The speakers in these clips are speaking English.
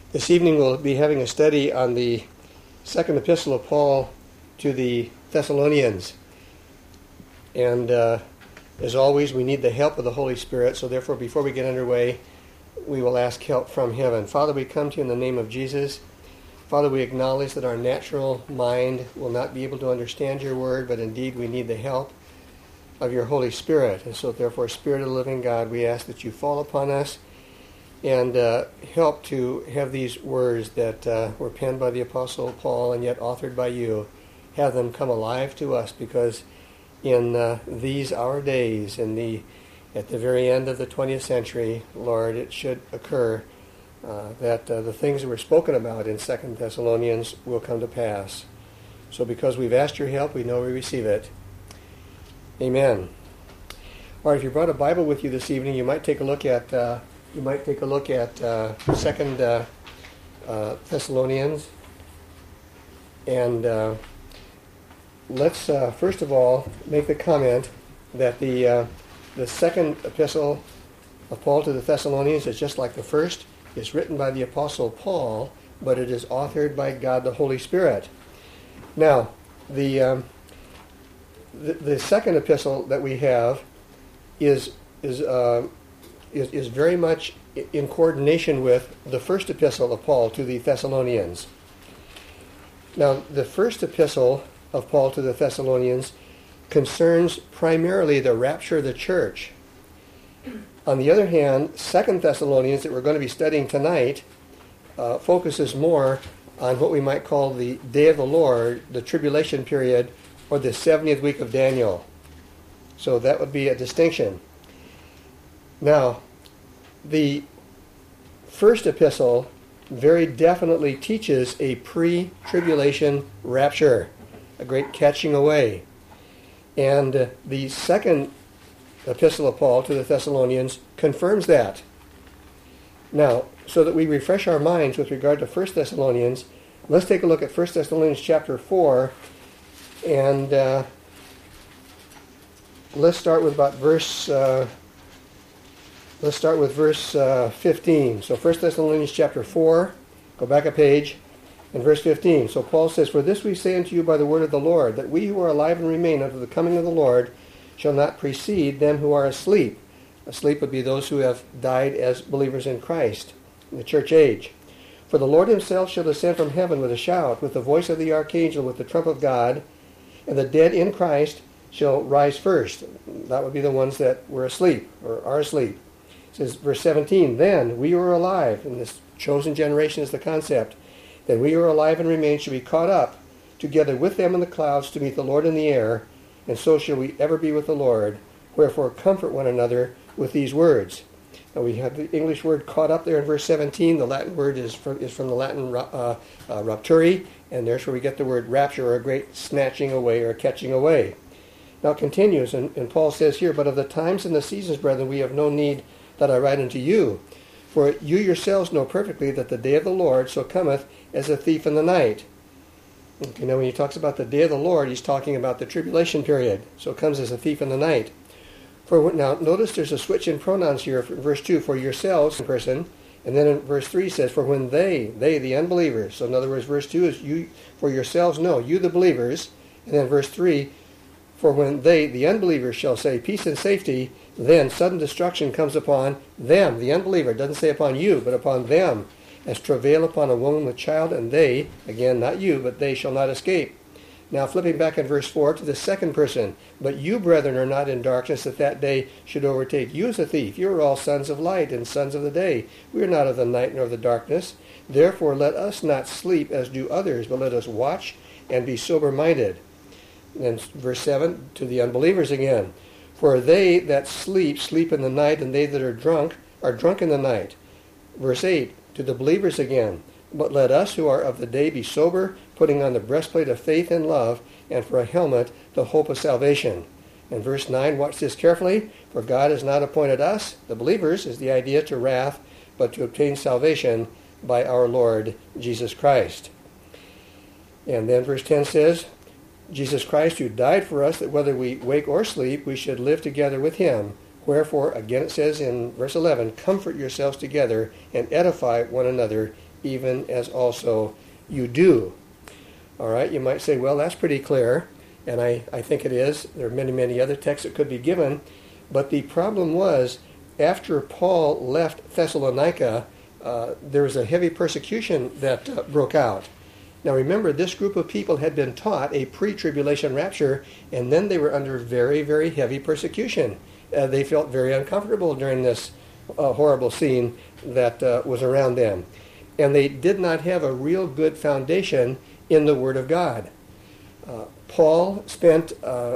This evening we'll be having a study on the second epistle of Paul to the Thessalonians. And as always, we need the help of the Holy Spirit, so therefore before we get underway, we will ask help from heaven. Father, we come to you in the name of Jesus. Father, we acknowledge that our natural mind will not be able to understand your word, but indeed we need the help of your Holy Spirit. And so therefore, Spirit of the living God, we ask that you fall upon us and help to have these words that were penned by the Apostle Paul and yet authored by you, have them come alive to us, because in these our days, at the very end of the 20th century, Lord, it should occur that the things that were spoken about in 2 Thessalonians will come to pass. So because we've asked your help, we know we receive it. Amen. All right, if you brought a Bible with you this evening, you might take a look at 2 Thessalonians. And let's first of all make the comment that the second epistle of Paul to the Thessalonians is just like the first. It's written by the Apostle Paul, but it is authored by God the Holy Spirit. Now, the second epistle that we have is very much in coordination with the first epistle of Paul to the Thessalonians. Now, the first epistle of Paul to the Thessalonians concerns primarily the rapture of the church. On the other hand, 2 Thessalonians, that we're going to be studying tonight, focuses more on what we might call the day of the Lord, the tribulation period, or the 70th week of Daniel. So that would be a distinction. Now, the first epistle very definitely teaches a pre-tribulation rapture, a great catching away. And the second epistle of Paul to the Thessalonians confirms that. Now, so that we refresh our minds with regard to 1 Thessalonians, let's take a look at 1 Thessalonians chapter 4, and let's start with verse 15. So 1 Thessalonians chapter 4, go back a page, and verse 15. So Paul says, "For this we say unto you by the word of the Lord, that we who are alive and remain unto the coming of the Lord shall not precede them who are asleep." Asleep would be those who have died as believers in Christ, in the church age. "For the Lord himself shall descend from heaven with a shout, with the voice of the archangel, with the trump of God, and the dead in Christ shall rise first." That would be the ones that were asleep, or are asleep. It says, verse 17, "Then we who are alive," and this chosen generation is the concept, "then we who are alive and remain shall be caught up together with them in the clouds to meet the Lord in the air, and so shall we ever be with the Lord. Wherefore comfort one another with these words." Now we have the English word "caught up" there in verse 17. The Latin word is from the Latin rapturi, and there's where we get the word rapture, or a great snatching away or catching away. Now it continues, and Paul says here, "But of the times and the seasons, brethren, we have no need that I write unto you. For you yourselves know perfectly that the day of the Lord so cometh as a thief in the night." Okay, now when he talks about the day of the Lord, he's talking about the tribulation period. So it comes as a thief in the night. Now notice there's a switch in pronouns here in verse 2, "for yourselves," in person, and then in verse 3 says, "for when they, the unbelievers." So in other words, verse 2 is you, for yourselves know, you the believers. And then verse 3, "for when they, the unbelievers, shall say peace and safety, then sudden destruction comes upon them," the unbeliever. It doesn't say upon you, but upon them, "as travail upon a woman with child, and they," again, not you, but they, "shall not escape." Now flipping back in verse 4 to the second person, "But you, brethren, are not in darkness, that day should overtake you as a thief. You are all sons of light and sons of the day. We are not of the night nor of the darkness. Therefore let us not sleep as do others, but let us watch and be sober-minded." And verse 7 to the unbelievers again, "For they that sleep, sleep in the night, and they that are drunk in the night." Verse 8 to the believers again, "But let us who are of the day be sober, putting on the breastplate of faith and love, and for a helmet the hope of salvation." And verse 9, watch this carefully, "For God has not appointed us," the believers is the idea, "to wrath, but to obtain salvation by our Lord Jesus Christ." And then verse 10 says, "Jesus Christ, who died for us, that whether we wake or sleep, we should live together with him. Wherefore," again it says in verse 11, "comfort yourselves together and edify one another even as also you do. All right, you might say, well, that's pretty clear, and I think it is. There are many, many other texts that could be given, but the problem was, after Paul left Thessalonica, there was a heavy persecution that broke out. Now remember, this group of people had been taught a pre-tribulation rapture, and then they were under very, very heavy persecution. They felt very uncomfortable during this horrible scene that was around them. And they did not have a real good foundation in the Word of God. Paul spent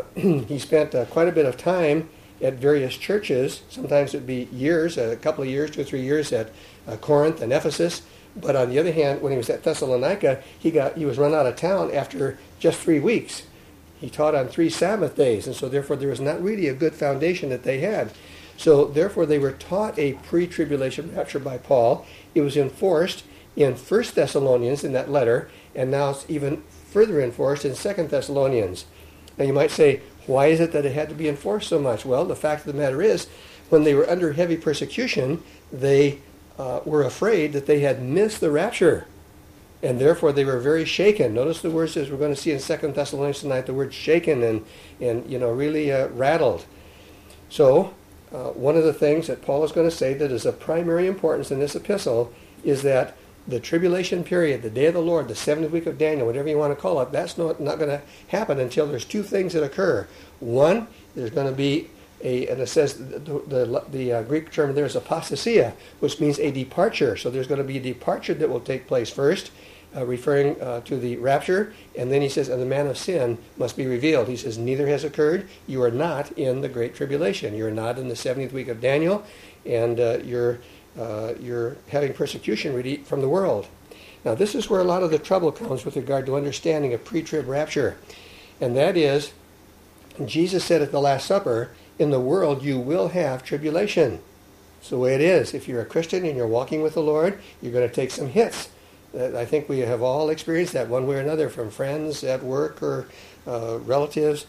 quite a bit of time at various churches. Sometimes it would be years, a couple of years, 2 or 3 years at Corinth and Ephesus. But on the other hand, when he was at Thessalonica, he was run out of town after just 3 weeks. He taught on 3 Sabbath days, and so therefore there was not really a good foundation that they had. So therefore they were taught a pre-tribulation rapture by Paul. It was enforced in 1 Thessalonians in that letter, and now it's even further enforced in 2 Thessalonians. Now you might say, why is it that it had to be enforced so much? Well, the fact of the matter is, when they were under heavy persecution, they were afraid that they had missed the rapture, and therefore they were very shaken. Notice the words as we're going to see in 2 Thessalonians tonight, the word shaken and really rattled. So one of the things that Paul is going to say that is of primary importance in this epistle is that the tribulation period, the day of the Lord, the 70th week of Daniel, whatever you want to call it, that's not going to happen until there's 2 things that occur. One, there's going to be and it says the Greek term there is apostasia, which means a departure. So there's going to be a departure that will take place first, referring to the rapture, and then he says, and the man of sin must be revealed. He says, neither has occurred. You are not in the Great Tribulation. You are not in the 70th week of Daniel, and you're having persecution really from the world. Now this is where a lot of the trouble comes with regard to understanding a pre-trib rapture, and that is, Jesus said at the Last Supper, in the world you will have tribulation. It's the way it is. If you're a Christian and you're walking with the Lord, you're going to take some hits. I think we have all experienced that one way or another, from friends at work or relatives,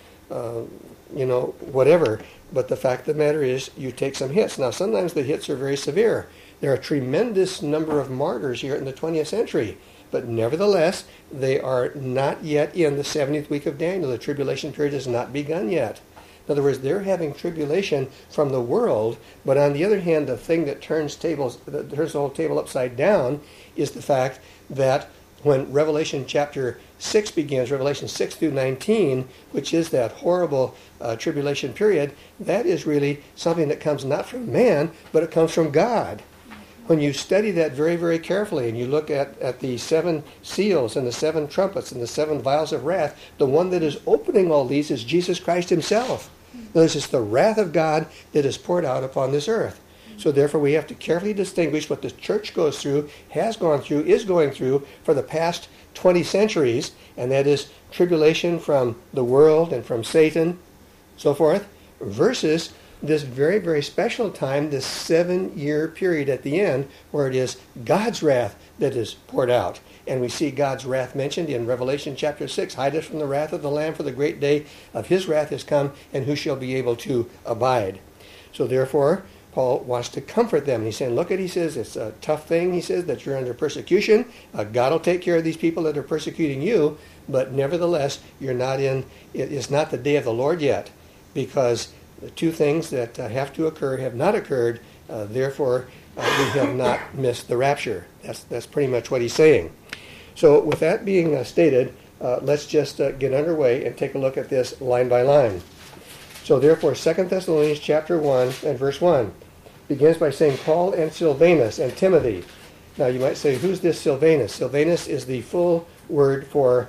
whatever. But the fact of the matter is, you take some hits. Now, sometimes the hits are very severe. There are a tremendous number of martyrs here in the 20th century. But nevertheless, they are not yet in the 70th week of Daniel. The tribulation period has not begun yet. In other words, they're having tribulation from the world, but on the other hand, the thing that turns the whole table upside down is the fact that when Revelation chapter 6 begins, Revelation 6 through 19, which is that horrible tribulation period, that is really something that comes not from man, but it comes from God. When you study that very, very carefully and you look at the 7 seals and the 7 trumpets and the 7 vials of wrath, the one that is opening all these is Jesus Christ himself. This is the wrath of God that is poured out upon this earth. So therefore we have to carefully distinguish what the church goes through, has gone through, is going through for the past 20 centuries, and that is tribulation from the world and from Satan, so forth, versus this very, very special time, this 7-year period at the end, where it is God's wrath that is poured out. And we see God's wrath mentioned in Revelation chapter 6. Hide us from the wrath of the Lamb, for the great day of his wrath has come, and who shall be able to abide? So therefore, Paul wants to comfort them. He's saying, he says, it's a tough thing, he says, that you're under persecution. God will take care of these people that are persecuting you, but nevertheless, it is not the day of the Lord yet, because the 2 things that have to occur have not occurred, therefore we have not missed the rapture. That's pretty much what he's saying. So with that being stated, let's just get underway and take a look at this line by line. So therefore, 2 Thessalonians chapter 1 and verse 1 begins by saying, Paul and Silvanus and Timothy. Now you might say, who's this Silvanus? Silvanus is the full word for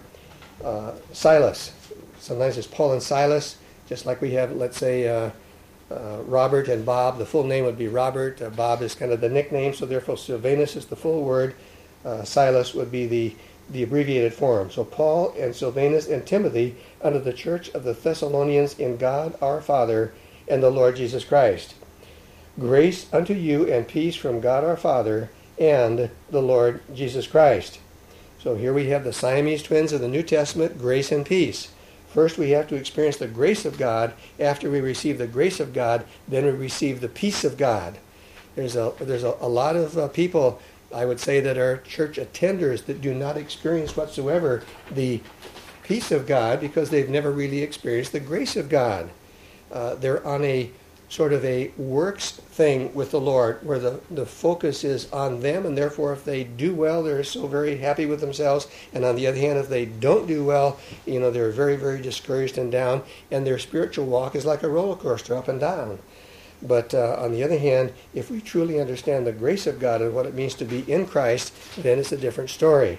Silas. Sometimes it's Paul and Silas, just like we have, let's say, Robert and Bob. The full name would be Robert. Bob is kind of the nickname, so therefore Silvanus is the full word. Silas would be the abbreviated form. So Paul and Silvanus and Timothy unto the church of the Thessalonians in God our Father and the Lord Jesus Christ. Grace unto you and peace from God our Father and the Lord Jesus Christ. So here we have the Siamese twins of the New Testament, grace and peace. First we have to experience the grace of God. After we receive the grace of God, then we receive the peace of God. There's a lot of people I would say that our church attenders that do not experience whatsoever the peace of God because they've never really experienced the grace of God. They're on a sort of a works thing with the Lord where the focus is on them, and therefore if they do well, they're so very happy with themselves, and on the other hand, if they don't do well, they're very, very discouraged and down, and their spiritual walk is like a roller coaster up and down. But on the other hand, if we truly understand the grace of God and what it means to be in Christ, then it's a different story.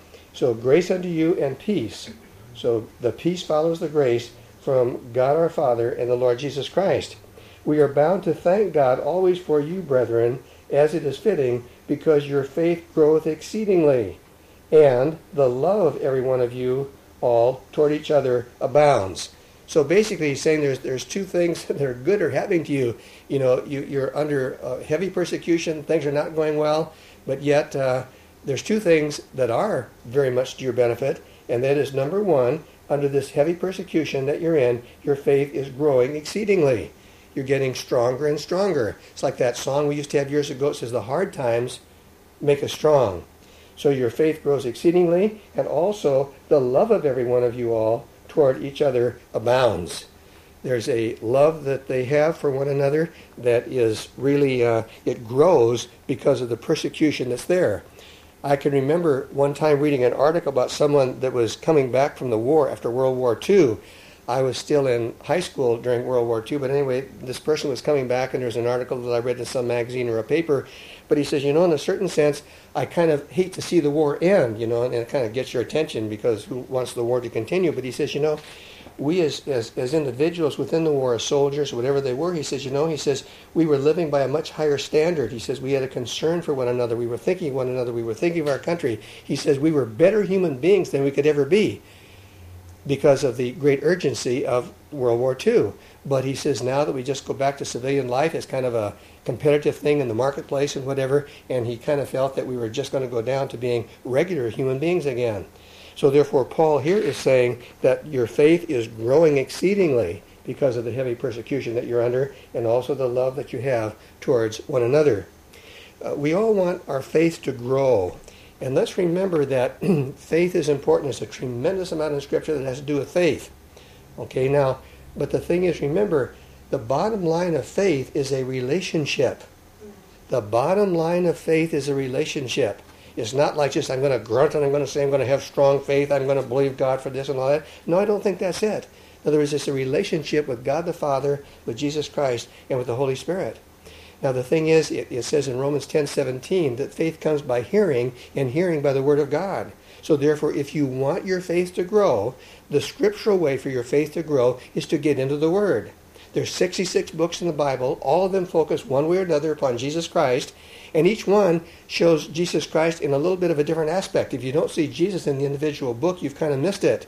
So grace unto you and peace. So the peace follows the grace from God our Father and the Lord Jesus Christ. We are bound to thank God always for you, brethren, as it is fitting, because your faith groweth exceedingly, and the love of every one of you all toward each other abounds. So basically he's saying there's two things that are good are happening to you. You're under heavy persecution, things are not going well, but yet there's two things that are very much to your benefit, and that is, number one, under this heavy persecution that you're in, your faith is growing exceedingly. You're getting stronger and stronger. It's like that song we used to have years ago. It says, the hard times make us strong. So your faith grows exceedingly, and also the love of every one of you all toward each other abounds. There's a love that they have for one another that is really, it grows because of the persecution that's there. I can remember one time reading an article about someone that was coming back from the war after World War II. I was still in high school during World War II, but anyway, this person was coming back, and there's an article that I read in some magazine or a paper, but he says, in a certain sense, I kind of hate to see the war end, and it kind of gets your attention because who wants the war to continue? But he says, we as individuals within the war, as soldiers, whatever they were, he says, we were living by a much higher standard. He says, we had a concern for one another. We were thinking of one another. We were thinking of our country. He says, we were better human beings than we could ever be, because of the great urgency of World War II. But he says now that we just go back to civilian life as kind of a competitive thing in the marketplace and whatever, and he kind of felt that we were just going to go down to being regular human beings again. So therefore Paul here is saying that your faith is growing exceedingly because of the heavy persecution that you're under, and also the love that you have towards one another. We all want our faith to grow. And let's remember that faith is important. There's a tremendous amount in Scripture that has to do with faith. Okay, now, but the thing is, remember, the bottom line of faith is a relationship. The bottom line of faith is a relationship. It's not like just I'm going to grunt and I'm going to say I'm going to have strong faith, I'm going to believe God for this and all that. No, I don't think that's it. In other words, it's a relationship with God the Father, with Jesus Christ, and with the Holy Spirit. Now the thing is, it says in Romans 10:17 that faith comes by hearing, and hearing by the Word of God. So therefore, if you want your faith to grow, the scriptural way for your faith to grow is to get into the Word. There's 66 books in the Bible. All of them focus one way or another upon Jesus Christ, and each one shows Jesus Christ in a little bit of a different aspect. If you don't see Jesus in the individual book, you've kind of missed it.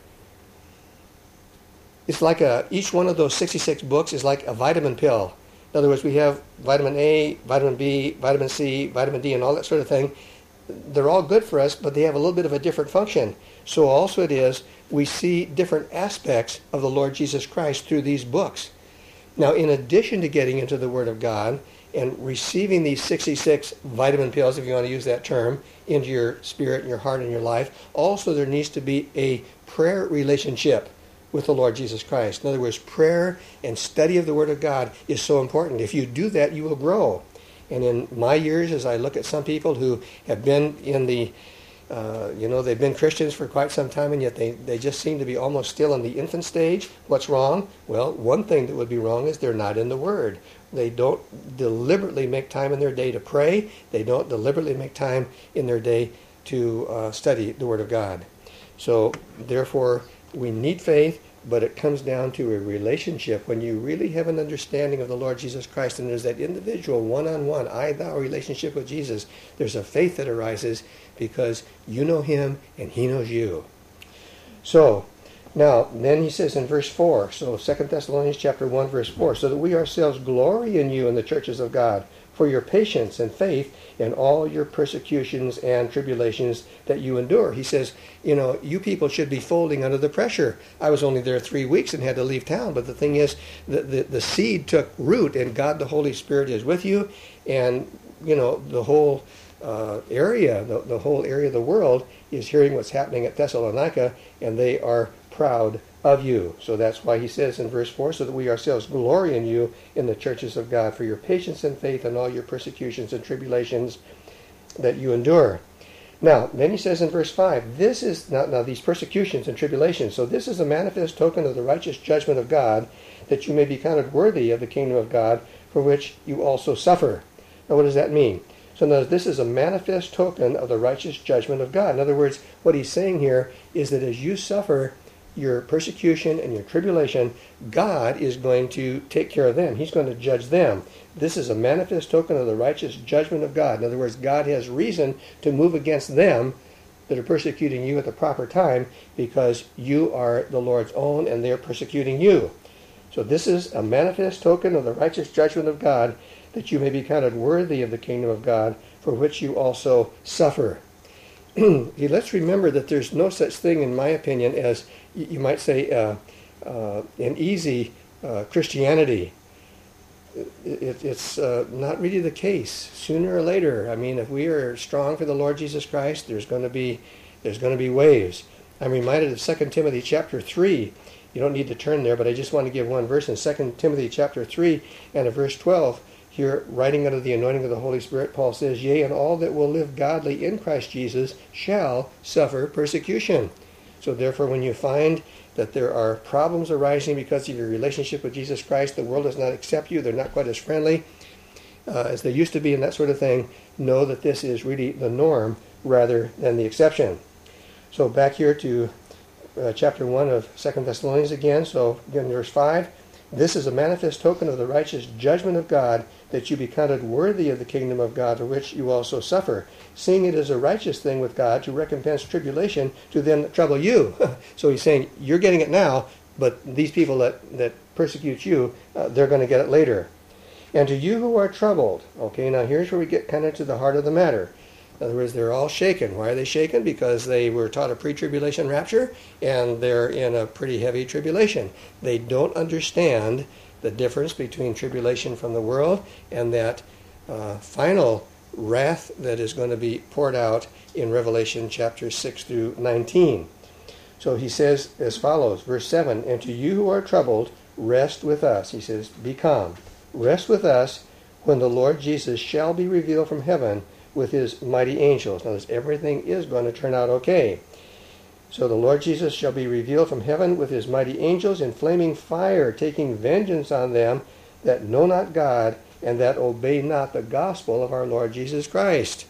It's like each one of those 66 books is like a vitamin pill. In other words, we have vitamin A, vitamin B, vitamin C, vitamin D, and all that sort of thing. They're all good for us, but they have a little bit of a different function. So also it is, we see different aspects of the Lord Jesus Christ through these books. Now, in addition to getting into the Word of God and receiving these 66 vitamin pills, if you want to use that term, into your spirit and your heart and your life, also there needs to be a prayer relationship with the Lord Jesus Christ. In other words, prayer and study of the Word of God is so important. If you do that, you will grow. And in my years, as I look at some people who have been in the, they've been Christians for quite some time, and yet they just seem to be almost still in the infant stage. What's wrong? Well, one thing that would be wrong is they're not in the Word. They don't deliberately make time in their day to pray. They don't deliberately make time in their day to study the Word of God. So, therefore, we need faith, but it comes down to a relationship. When you really have an understanding of the Lord Jesus Christ, and there's that individual one-on-one, I-thou relationship with Jesus, there's a faith that arises because you know Him and He knows you. So, now, then he says in verse 4, so 2 Thessalonians chapter 1, verse 4, so that we ourselves glory in you in the churches of God, for your patience and faith in all your persecutions and tribulations that you endure. He says, you people should be folding under the pressure. I was only there 3 weeks and had to leave town, but the thing is, the seed took root, and God the Holy Spirit is with you, and, the whole area, the whole area of the world, is hearing what's happening at Thessalonica, and they are proud of you. So that's why he says in verse 4, so that we ourselves glory in you in the churches of God for your patience and faith and all your persecutions and tribulations that you endure. Now, then he says in verse 5, this is now these persecutions and tribulations, so this is a manifest token of the righteous judgment of God, that you may be counted worthy of the kingdom of God, for which you also suffer. Now, what does that mean? So now, this is a manifest token of the righteous judgment of God. In other words, what he's saying here is that as you suffer your persecution and your tribulation, God is going to take care of them. He's going to judge them. This is a manifest token of the righteous judgment of God. In other words, God has reason to move against them that are persecuting you at the proper time, because you are the Lord's own and they're persecuting you. So this is a manifest token of the righteous judgment of God, that you may be counted worthy of the kingdom of God, for which you also suffer. Let's remember that there's no such thing, in my opinion, as, you might say, an easy Christianity. It's not really the case. Sooner or later, I mean, if we are strong for the Lord Jesus Christ, there's going to be waves. I'm reminded of 2 Timothy chapter 3. You don't need to turn there, but I just want to give one verse in 2 Timothy chapter 3 and verse 12. Here, writing under the anointing of the Holy Spirit, Paul says, yea, and all that will live godly in Christ Jesus shall suffer persecution. So therefore, when you find that there are problems arising because of your relationship with Jesus Christ, the world does not accept you, they're not quite as friendly as they used to be, and that sort of thing, know that this is really the norm rather than the exception. So back here to chapter 1 of 2 Thessalonians again. So again, verse 5, this is a manifest token of the righteous judgment of God, that you be counted worthy of the kingdom of God, for which you also suffer, seeing it is a righteous thing with God to recompense tribulation to them that trouble you. So he's saying, you're getting it now, but these people that persecute you, they're going to get it later. And to you who are troubled, okay, now here's where we get kind of to the heart of the matter. In other words, they're all shaken. Why are they shaken? Because they were taught a pre-tribulation rapture, and they're in a pretty heavy tribulation. They don't understand the difference between tribulation from the world and that final wrath that is going to be poured out in Revelation chapter 6 through 19. So he says as follows, verse 7, and to you who are troubled, rest with us. He says, be calm. Rest with us when the Lord Jesus shall be revealed from heaven with his mighty angels. Notice, everything is going to turn out okay. So the Lord Jesus shall be revealed from heaven with his mighty angels in flaming fire, taking vengeance on them that know not God and that obey not the gospel of our Lord Jesus Christ.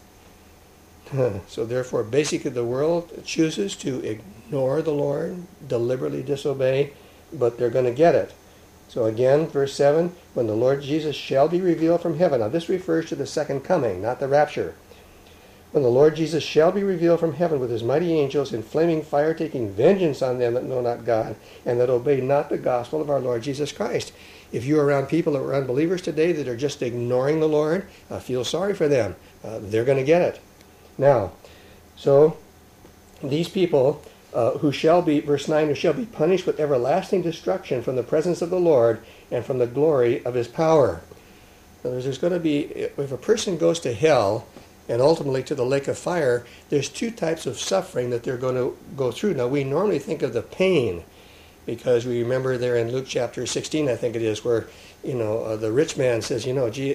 So therefore, basically the world chooses to ignore the Lord, deliberately disobey, but they're going to get it. So again, verse 7, when the Lord Jesus shall be revealed from heaven. Now this refers to the second coming, not the rapture. When the Lord Jesus shall be revealed from heaven with his mighty angels in flaming fire, taking vengeance on them that know not God and that obey not the gospel of our Lord Jesus Christ. If you're around people that are unbelievers today that are just ignoring the Lord, feel sorry for them. They're going to get it. Now, so these people who shall be, verse 9, who shall be punished with everlasting destruction from the presence of the Lord and from the glory of his power. In other words, there's going to be, if a person goes to hell and ultimately to the lake of fire, there's two types of suffering that they're going to go through. Now, we normally think of the pain, because we remember there in Luke chapter 16, I think it is, where the rich man says, gee,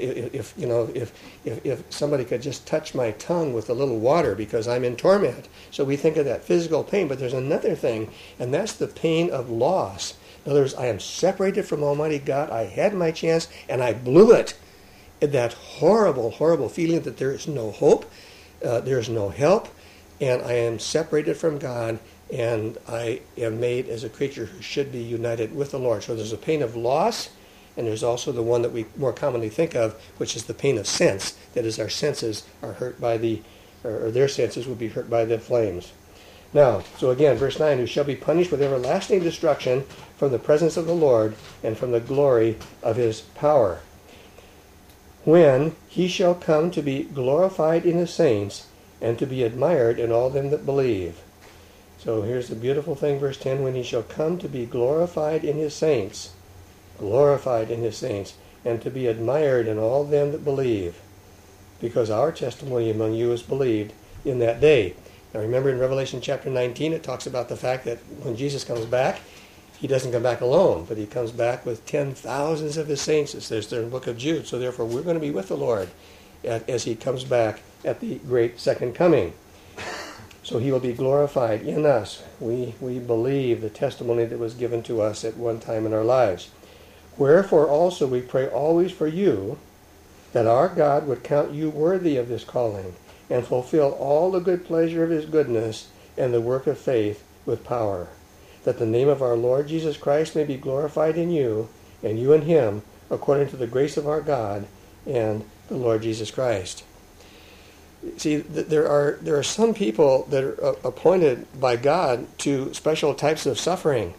if somebody could just touch my tongue with a little water, because I'm in torment. So we think of that physical pain, but there's another thing, and that's the pain of loss. In other words, I am separated from Almighty God. I had my chance, and I blew it. That horrible, horrible feeling that there is no hope, there is no help, and I am separated from God, and I am made as a creature who should be united with the Lord. So there's a pain of loss, and there's also the one that we more commonly think of, which is the pain of sense. That is, our senses are hurt by or their senses would be hurt by the flames. Now, so again, verse 9, who shall be punished with everlasting destruction from the presence of the Lord and from the glory of his power, when he shall come to be glorified in his saints and to be admired in all them that believe. So here's the beautiful thing, verse 10, when he shall come to be glorified in his saints, and to be admired in all them that believe. because our testimony among you is believed in that day. Now remember in Revelation chapter 19, it talks about the fact that when Jesus comes back, he doesn't come back alone, but he comes back with 10,000s of his saints. It says there in the book of Jude. So therefore, we're going to be with the Lord as he comes back at the great second coming. So he will be glorified in us. We believe the testimony that was given to us at one time in our lives. Wherefore also we pray always for you, that our God would count you worthy of this calling, and fulfill all the good pleasure of his goodness and the work of faith with power, that the name of our Lord Jesus Christ may be glorified in you, and you in him, according to the grace of our God and the Lord Jesus Christ. See, there are some people that are appointed by God to special types of suffering,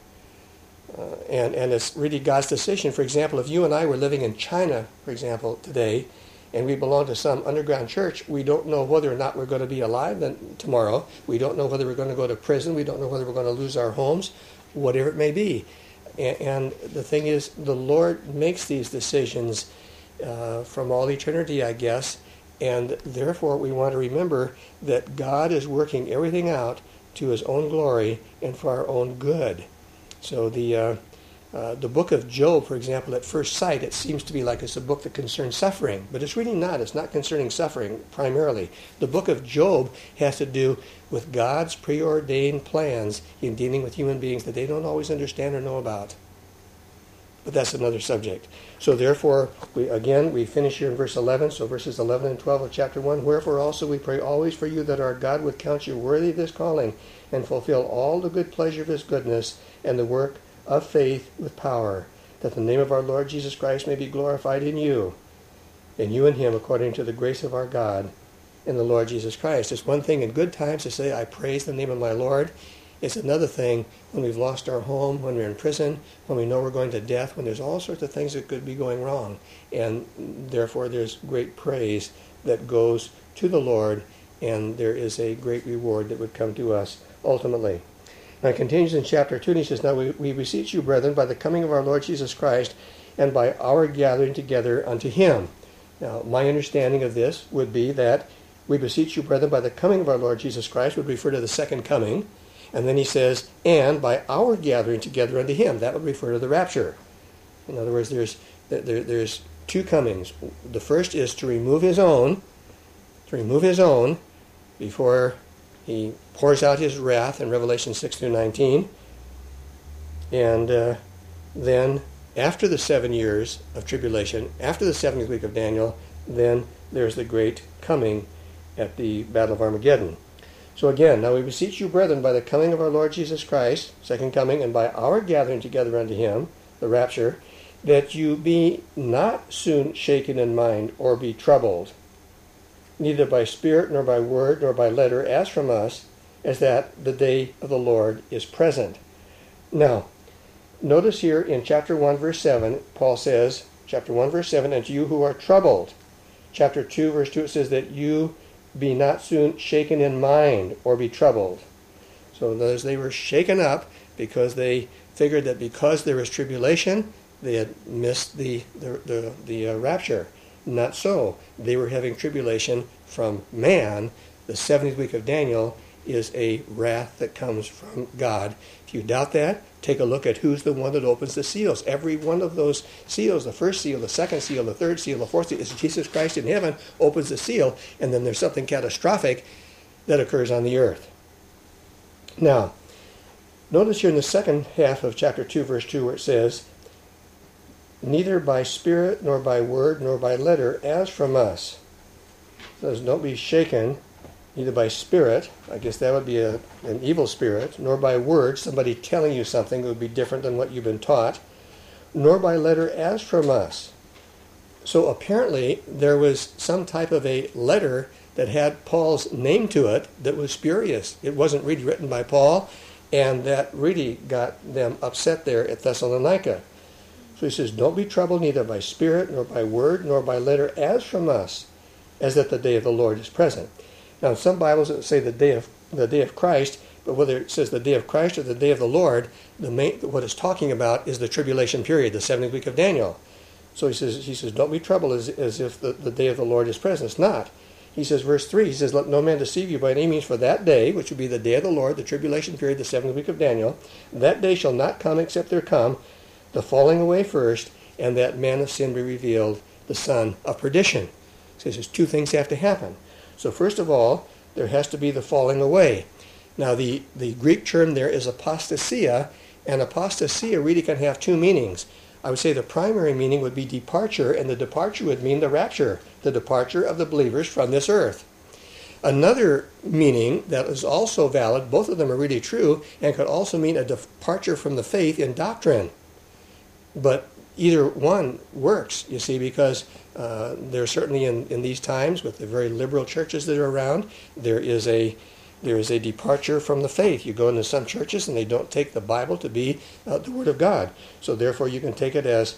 and it's really God's decision. For example, if you and I were living in China, for example, today, and we belong to some underground church, we don't know whether or not we're going to be alive then tomorrow. We don't know whether we're going to go to prison. We don't know whether we're going to lose our homes, whatever it may be. And the thing is, the Lord makes these decisions from all eternity, I guess, and therefore we want to remember that God is working everything out to his own glory and for our own good. So the book of Job, for example, at first sight, it seems to be like it's a book that concerns suffering, but it's really not. It's not concerning suffering primarily. The book of Job has to do with God's preordained plans in dealing with human beings that they don't always understand or know about. But that's another subject. So therefore, we finish here in verse 11, so verses 11 and 12 of chapter 1. Wherefore also we pray always for you that our God would count you worthy of this calling, and fulfill all the good pleasure of his goodness and the work of faith with power, that the name of our Lord Jesus Christ may be glorified in you, and you in him, according to the grace of our God and the Lord Jesus Christ. It's one thing in good times to say, I praise the name of my Lord. It's another thing when we've lost our home, when we're in prison, when we know we're going to death, when there's all sorts of things that could be going wrong. And therefore there's great praise that goes to the Lord, and there is a great reward that would come to us ultimately. Now it continues in chapter 2, and he says, Now we beseech you, brethren, by the coming of our Lord Jesus Christ, and by our gathering together unto him. Now my understanding of this would be that we beseech you, brethren, by the coming of our Lord Jesus Christ would refer to the second coming. And then he says, and by our gathering together unto him. That would refer to the rapture. In other words, there's two comings. The first is to remove his own before he pours out his wrath in Revelation 6 through 19. And then after the 7 years of tribulation, after the 70th week of Daniel, then there's the great coming at the Battle of Armageddon. So again, now we beseech you, brethren, by the coming of our Lord Jesus Christ, second coming, and by our gathering together unto him, the rapture, that you be not soon shaken in mind or be troubled, neither by spirit, nor by word, nor by letter, as from us, as that the day of the Lord is present. Now, notice here in chapter 1, verse 7, Paul says, chapter 1, verse 7, and to you who are troubled. Chapter 2, verse 2, it says that you be not soon shaken in mind or be troubled. So those they were shaken up because they figured that because there was tribulation, they had missed the rapture. Not so. They were having tribulation from man. The 70th week of Daniel is a wrath that comes from God. If you doubt that, take a look at who's the one that opens the seals. Every one of those seals, the first seal, the second seal, the third seal, the fourth seal, is Jesus Christ in heaven opens the seal, and then there's something catastrophic that occurs on the earth. Now, notice here in the second half of chapter 2, verse 2, where it says, neither by spirit, nor by word, nor by letter, as from us. It says, don't be shaken, neither by spirit, I guess that would be an evil spirit, nor by word, somebody telling you something that would be different than what you've been taught, nor by letter, as from us. So apparently there was some type of a letter that had Paul's name to it that was spurious. It wasn't really written by Paul, and that really got them upset there at Thessalonica. So he says, don't be troubled neither by spirit, nor by word, nor by letter, as from us, as that the day of the Lord is present. Now, in some Bibles it say the day of Christ, but whether it says the day of Christ or the day of the Lord, what it's talking about is the tribulation period, the 70th week of Daniel. So he says, don't be troubled as if the day of the Lord is present. It's not. He says, verse 3, he says, let no man deceive you by any means, for that day, which will be the day of the Lord, the tribulation period, the 7th week of Daniel, that day shall not come except there come the falling away first, and that man of sin be revealed, the son of perdition. So he says, two things have to happen. So first of all, there has to be the falling away. Now the Greek term there is apostasia, and apostasia really can have two meanings. I would say the primary meaning would be departure, and the departure would mean the rapture, the departure of the believers from this earth. Another meaning that is also valid, both of them are really true, and could also mean a departure from the faith in doctrine. But either one works, you see, because there's certainly in these times, with the very liberal churches that are around, there is a departure from the faith. You go into some churches and they don't take the Bible to be the Word of God. So therefore you can take it as,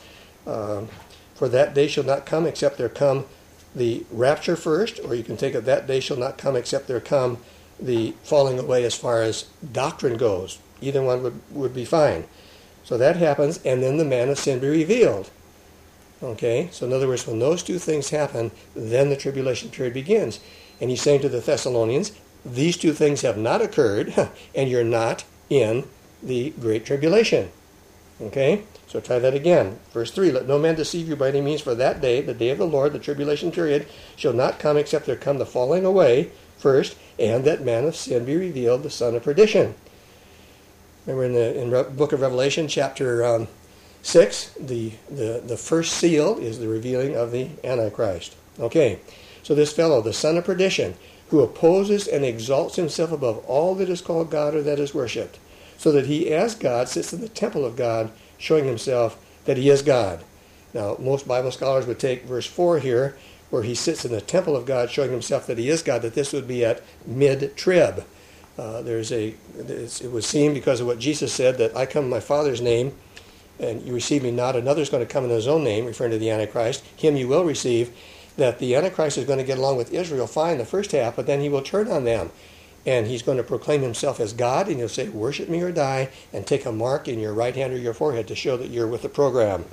for that day shall not come except there come the rapture first, or you can take it that day shall not come except there come the falling away as far as doctrine goes. Either one would be fine. So that happens, and then the man of sin be revealed. Okay? So in other words, when those two things happen, then the tribulation period begins. And he's saying to the Thessalonians, these two things have not occurred, and you're not in the Great Tribulation. Okay? So try that again. Verse 3, let no man deceive you by any means, for that day, the day of the Lord, the tribulation period, shall not come except there come the falling away first, and that man of sin be revealed, the son of perdition. Remember in the book of Revelation, chapter 6, the first seal is the revealing of the Antichrist. Okay, so this fellow, the son of perdition, who opposes and exalts himself above all that is called God or that is worshipped, so that he as God sits in the temple of God, showing himself that he is God. Now, most Bible scholars would take verse 4 here, where he sits in the temple of God, showing himself that he is God, that this would be at mid-trib. It was seen because of what Jesus said, that I come in my Father's name, and you receive me not. Another is going to come in his own name, referring to the Antichrist. Him you will receive. That the Antichrist is going to get along with Israel fine the first half, but then he will turn on them. And he's going to proclaim himself as God, and he'll say, worship me or die, and take a mark in your right hand or your forehead to show that you're with the program.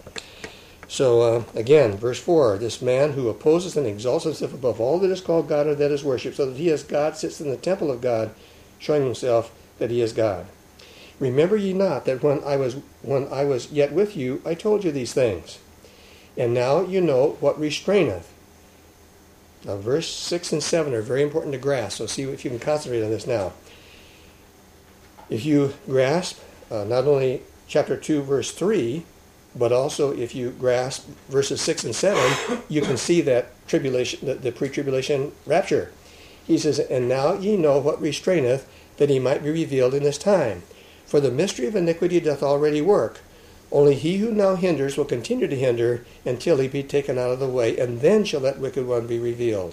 So again, verse 4, this man who opposes and exalts himself above all that is called God or that is worshipped, so that he as God sits in the temple of God, showing himself that he is God. Remember ye not that when I was yet with you, I told you these things. And now you know what restraineth. Now verse 6 and 7 are very important to grasp, so see if you can concentrate on this now. If you grasp not only chapter 2, verse 3, but also if you grasp verses 6 and 7, you can see that tribulation, the pre-tribulation rapture. He says, and now ye know what restraineth, that he might be revealed in this time. For the mystery of iniquity doth already work. Only he who now hinders will continue to hinder until he be taken out of the way, and then shall that wicked one be revealed.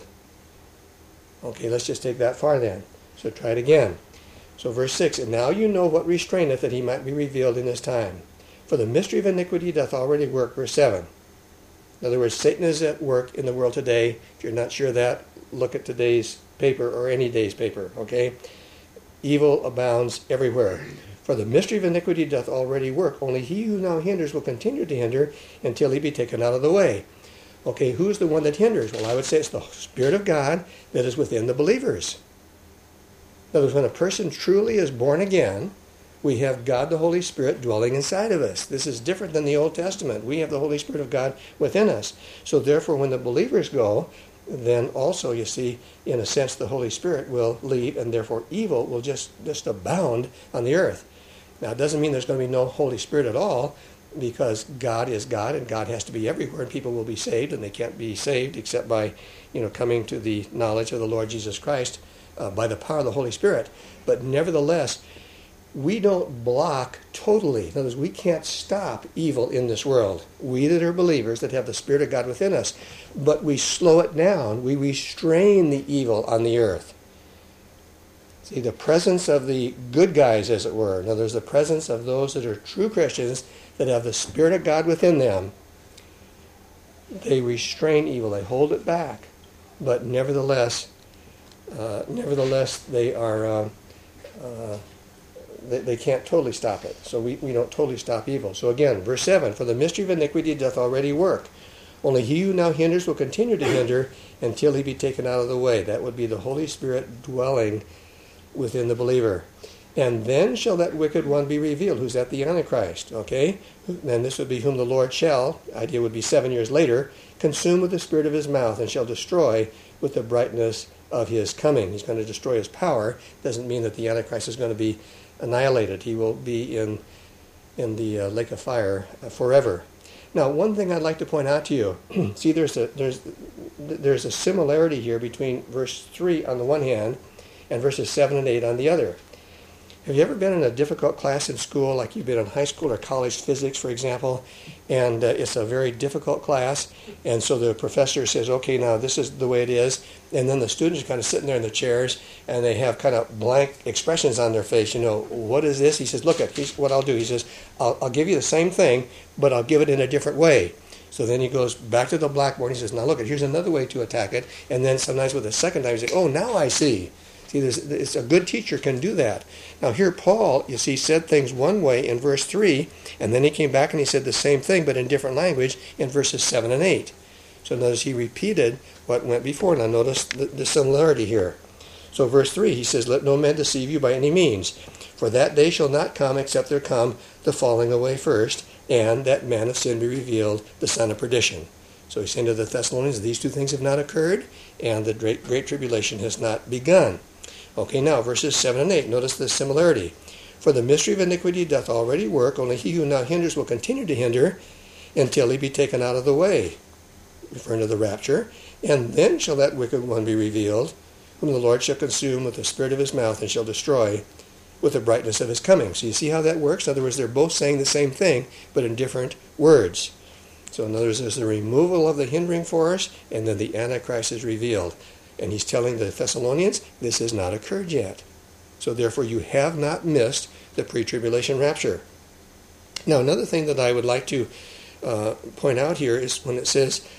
Okay, let's just take that far then. So try it again. So verse 6, and now you know what restraineth, that he might be revealed in this time. For the mystery of iniquity doth already work. Verse 7. In other words, Satan is at work in the world today. If you're not sure of that, look at today's paper or any day's paper, okay? Evil abounds everywhere. For the mystery of iniquity doth already work. Only he who now hinders will continue to hinder until he be taken out of the way. Okay, who's the one that hinders? Well, I would say it's the Spirit of God that is within the believers. In other words, when a person truly is born again, we have God the Holy Spirit dwelling inside of us. This is different than the Old Testament. We have the Holy Spirit of God within us. So therefore, when the believers go, then also, you see, in a sense, the Holy Spirit will leave, and therefore evil will just abound on the earth. Now, it doesn't mean there's going to be no Holy Spirit at all, because God is God, and God has to be everywhere, and people will be saved, and they can't be saved except by, coming to the knowledge of the Lord Jesus Christ by the power of the Holy Spirit. But nevertheless, we don't block totally. In other words, we can't stop evil in this world. We that are believers, that have the Spirit of God within us, but we slow it down. We restrain the evil on the earth. See, the presence of the good guys, as it were. Now, there's the presence of those that are true Christians that have the Spirit of God within them. They restrain evil. They hold it back. But nevertheless, they are they can't totally stop it. So we don't totally stop evil. So again, verse 7, for the mystery of iniquity doth already work. Only he who now hinders will continue to hinder until he be taken out of the way. That would be the Holy Spirit dwelling within the believer. And then shall that wicked one be revealed, who's at the Antichrist, okay? Then this would be whom the Lord shall, idea would be 7 years later, consume with the spirit of his mouth and shall destroy with the brightness of his coming. He's going to destroy his power. Doesn't mean that the Antichrist is going to be annihilated. He will be in the lake of fire forever. Now, one thing I'd like to point out to you, see, there's a similarity here between verse 3 on the one hand and verses 7 and 8 on the other. Have you ever been in a difficult class in school, like you've been in high school or college physics, for example, and it's a very difficult class, and so the professor says, okay, now this is the way it is, and then the students are kind of sitting there in the chairs, and they have kind of blank expressions on their face, what is this? He says, look, here's what I'll do. He says, I'll give you the same thing, but I'll give it in a different way. So then he goes back to the blackboard, and he says, now look, here's another way to attack it, and then sometimes with the second time, he says, oh, now I see. See, it's a good teacher can do that. Now here Paul, you see, said things one way in verse 3, and then he came back and he said the same thing, but in different language in verses 7 and 8. So notice he repeated what went before. Now notice the similarity here. So verse 3, he says, let no man deceive you by any means, for that day shall not come except there come the falling away first, and that man of sin be revealed, the son of perdition. So he's saying to the Thessalonians, these two things have not occurred, and the great tribulation has not begun. Okay, now verses 7 and 8, notice the similarity. For the mystery of iniquity doth already work, only he who now hinders will continue to hinder until he be taken out of the way, referring to the rapture. And then shall that wicked one be revealed, whom the Lord shall consume with the spirit of his mouth and shall destroy with the brightness of his coming. So you see how that works? In other words, they're both saying the same thing, but in different words. So in other words, there's the removal of the hindering force, and then the Antichrist is revealed. And he's telling the Thessalonians, this has not occurred yet. So therefore, you have not missed the pre-tribulation rapture. Now, another thing that I would like to point out here is when it says,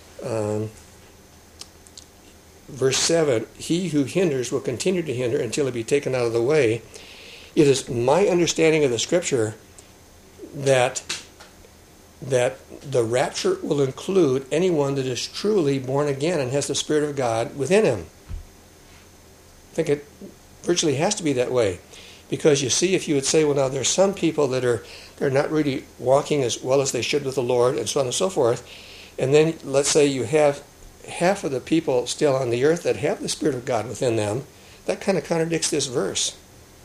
verse 7, he who hinders will continue to hinder until he be taken out of the way. It is my understanding of the Scripture that the rapture will include anyone that is truly born again and has the Spirit of God within him. I think it virtually has to be that way. Because you see, if you would say, well, now there's some people they're not really walking as well as they should with the Lord, and so on and so forth, and then let's say you have half of the people still on the earth that have the Spirit of God within them, that kind of contradicts this verse.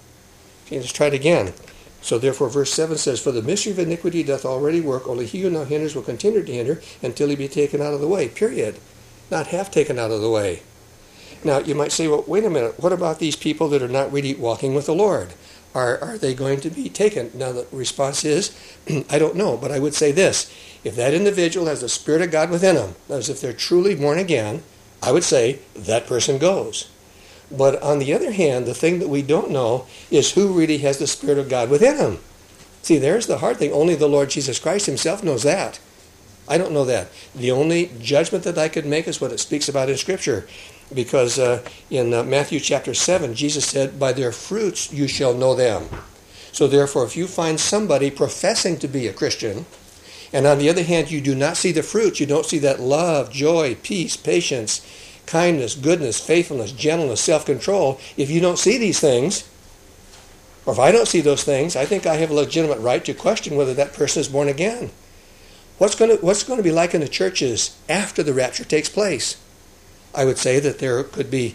Okay, let's try it again. So therefore, verse 7 says, for the mystery of iniquity doth already work, only he who now hinders will continue to hinder until he be taken out of the way, period. Not half taken out of the way. Now, you might say, well, wait a minute, what about these people that are not really walking with the Lord? Are they going to be taken? Now, the response is, I don't know, but I would say this. If that individual has the Spirit of God within them, as if they're truly born again, I would say that person goes. But on the other hand, the thing that we don't know is who really has the Spirit of God within him. See, there's the hard thing. Only the Lord Jesus Christ himself knows that. I don't know that. The only judgment that I could make is what it speaks about in Scripture. Because in Matthew chapter 7, Jesus said, by their fruits you shall know them. So therefore, if you find somebody professing to be a Christian, and on the other hand, you do not see the fruits, you don't see that love, joy, peace, patience, kindness, goodness, faithfulness, gentleness, self-control, if you don't see these things, or if I don't see those things, I think I have a legitimate right to question whether that person is born again. What's going to be like in the churches after the rapture takes place? I would say that there could be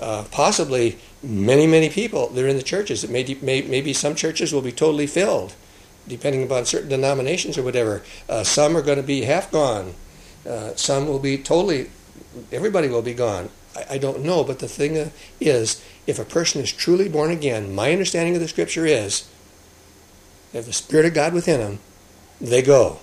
possibly many, many people that are in the churches. Maybe some churches will be totally filled, depending upon certain denominations or whatever. Some are going to be half gone. Some will be totally, everybody will be gone. I don't know, but the thing is, if a person is truly born again, my understanding of the Scripture is, they have the Spirit of God within them, they go.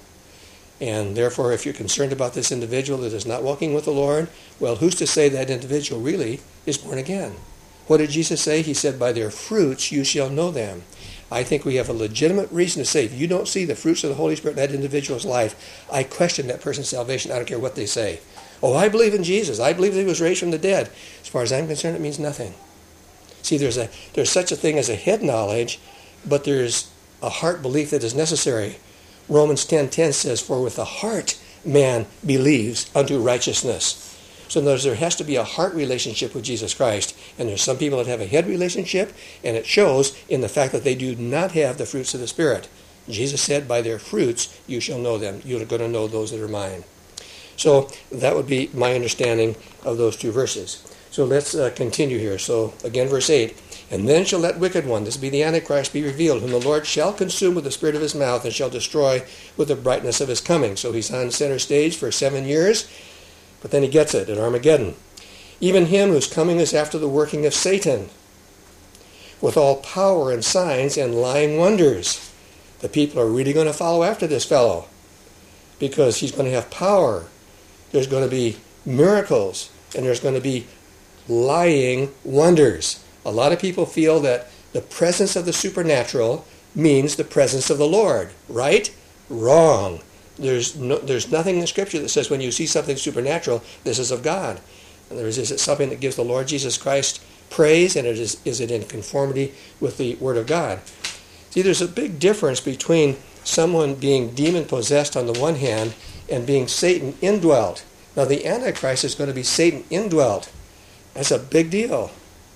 And therefore, if you're concerned about this individual that is not walking with the Lord, well, who's to say that individual really is born again? What did Jesus say? He said, by their fruits you shall know them. I think we have a legitimate reason to say, if you don't see the fruits of the Holy Spirit in that individual's life, I question that person's salvation. I don't care what they say. Oh, I believe in Jesus. I believe that he was raised from the dead. As far as I'm concerned, it means nothing. See, there's such a thing as a head knowledge, but there's a heart belief that is necessary. Romans 10:10 says, "For with the heart man believes unto righteousness." So in other words, there has to be a heart relationship with Jesus Christ. And there's some people that have a head relationship, and it shows in the fact that they do not have the fruits of the Spirit. Jesus said, "By their fruits you shall know them." You're going to know those that are mine. So that would be my understanding of those two verses. So let's continue here. So again, verse 8. "And then shall that wicked one," this be the Antichrist, "be revealed, whom the Lord shall consume with the spirit of his mouth, and shall destroy with the brightness of his coming." So he's on center stage for 7 years, but then he gets it at Armageddon. "Even him whose coming is after the working of Satan, with all power and signs and lying wonders." The people are really going to follow after this fellow, because he's going to have power. There's going to be miracles, and there's going to be lying wonders. A lot of people feel that the presence of the supernatural means the presence of the Lord. Right? Wrong. There's nothing in Scripture that says when you see something supernatural, this is of God. In other words, is it something that gives the Lord Jesus Christ praise, and is it in conformity with the Word of God? See, there's a big difference between someone being demon-possessed on the one hand and being Satan indwelt. Now, the Antichrist is going to be Satan indwelt. That's a big deal.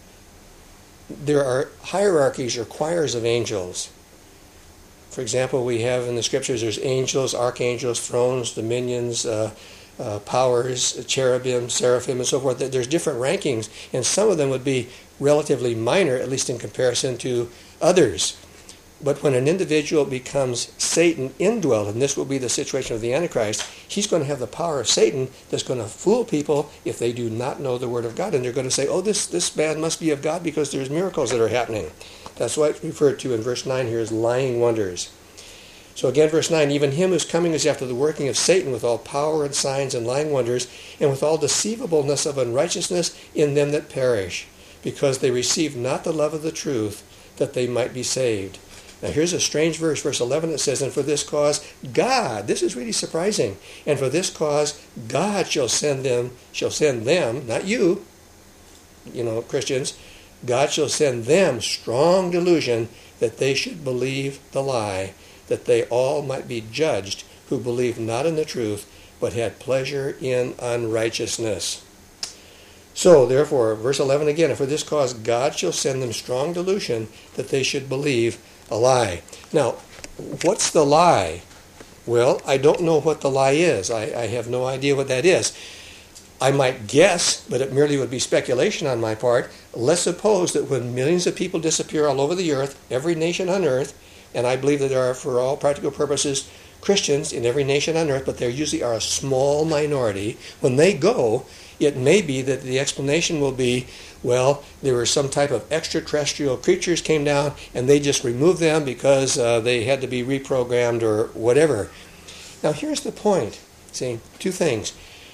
There are hierarchies or choirs of angels. For example, we have in the Scriptures, there's angels, archangels, thrones, dominions, powers, cherubim, seraphim, and so forth. There's different rankings, and some of them would be relatively minor, at least in comparison to others. But when an individual becomes Satan indwelt, and this will be the situation of the Antichrist, he's going to have the power of Satan that's going to fool people if they do not know the Word of God. And they're going to say, "Oh, this man must be of God because there's miracles that are happening." That's why it's referred to in verse 9 here as lying wonders. So again, verse 9, "Even him whose coming is after the working of Satan, with all power and signs and lying wonders, and with all deceivableness of unrighteousness in them that perish, because they receive not the love of the truth, that they might be saved." Now here's a strange verse, verse 11, it says, "And for this cause God," this is really surprising, "and for this cause God shall send them, not you, Christians, God shall send them strong delusion, that they should believe the lie, that they all might be judged who believed not in the truth, but had pleasure in unrighteousness." So, therefore, verse 11 again, "And for this cause God shall send them strong delusion, that they should believe a lie." Now, what's the lie? Well, I don't know what the lie is. I have no idea what that is. I might guess, but it merely would be speculation on my part. Let's suppose that when millions of people disappear all over the earth, every nation on earth, and I believe that there are, for all practical purposes, Christians in every nation on earth, but there usually are a small minority. When they go, it may be that the explanation will be, well, there were some type of extraterrestrial creatures came down, and they just removed them because they had to be reprogrammed or whatever. Now, here's the point. See, two things.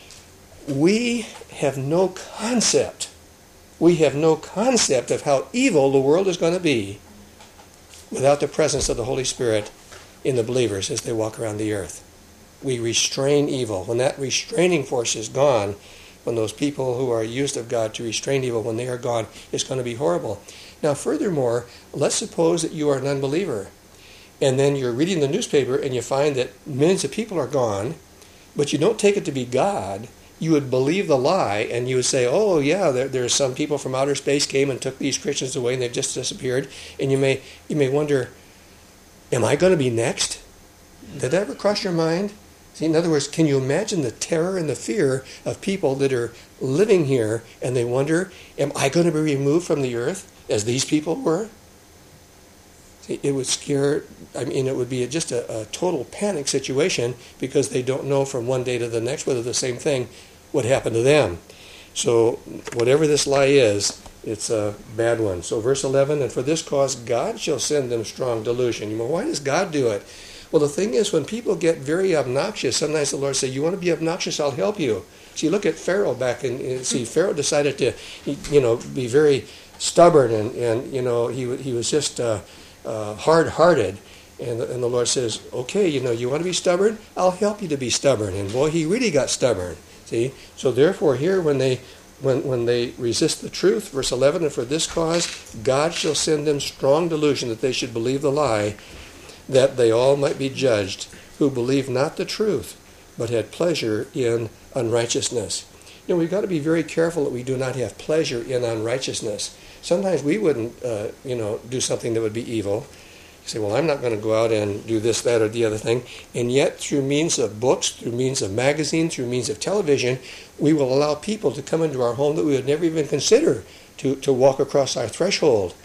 We have no concept. We have no concept of how evil the world is going to be without the presence of the Holy Spirit in the believers as they walk around the earth. We restrain evil. When that restraining force is gone, when those people who are used of God to restrain evil, when they are gone, it's going to be horrible. Now, furthermore, let's suppose that you are an unbeliever, and then you're reading the newspaper and you find that millions of people are gone, but you don't take it to be God. You would believe the lie, and you would say, "Oh, yeah, there's some people from outer space came and took these Christians away, and they've just disappeared." And you may wonder, am I going to be next? Did that ever cross your mind? See, in other words, can you imagine the terror and the fear of people that are living here, and they wonder, am I going to be removed from the earth as these people were? See, it would it would be just a total panic situation, because they don't know from one day to the next whether the same thing would happen to them. So whatever this lie is, it's a bad one. So verse 11, "And for this cause God shall send them strong delusion." Why does God do it? Well, the thing is, when people get very obnoxious, sometimes the Lord says, "You want to be obnoxious? I'll help you." See, look at Pharaoh Pharaoh decided to, be very stubborn, and he was just hard-hearted. And the Lord says, "Okay, you want to be stubborn? I'll help you to be stubborn." And boy, he really got stubborn. See? So therefore, here when when they resist the truth, verse 11, and for this cause God shall send them strong delusion that they should believe the lie, that they all might be judged, who believe not the truth, but had pleasure in unrighteousness. We've got to be very careful that we do not have pleasure in unrighteousness. Sometimes we wouldn't, do something that would be evil. You say, well, I'm not going to go out and do this, that, or the other thing. And yet, through means of books, through means of magazines, through means of television, we will allow people to come into our home that we would never even consider to walk across our threshold.